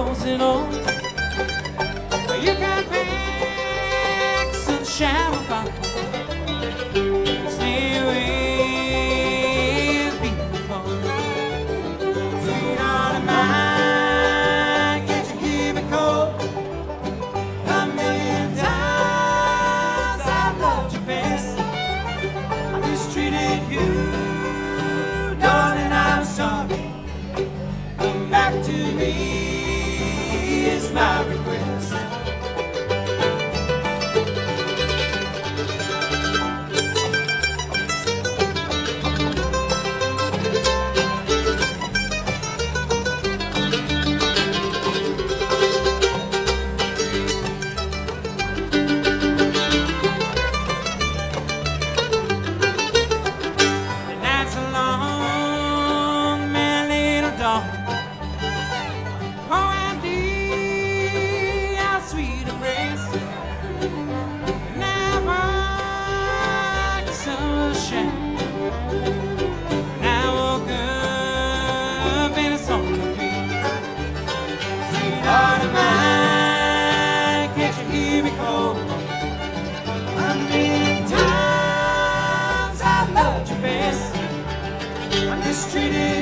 closing on. You can pick sunshine or fire. Stay with me before. Sweetheart of mine, can't you hear me call? A million times I loved you best. I mistreated you, darling, I'm sorry. Come back to me is my request. The nights are long, my little dog. OMD, how sweet embrace. Never like sunshine. And I woke up in a song to be. Sweetheart of mine, can't you hear me call? A million times I loved you best. I mistreated